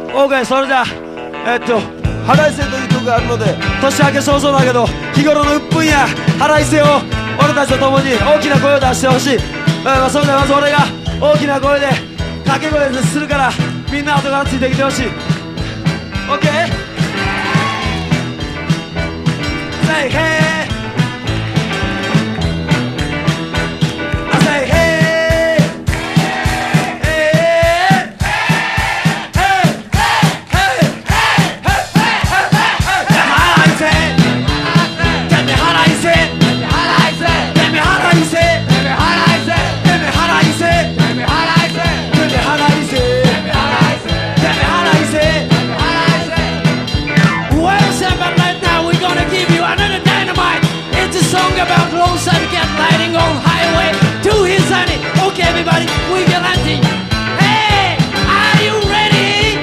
OK、それじゃあ腹いせという曲があるので、 年明け早々だけど日頃の鬱憤や腹いせを俺たちと共に大きな声を出してほしい。それではまず俺が大きな声で掛け声するからみんな後からついてきてほしい。 OK? Say hey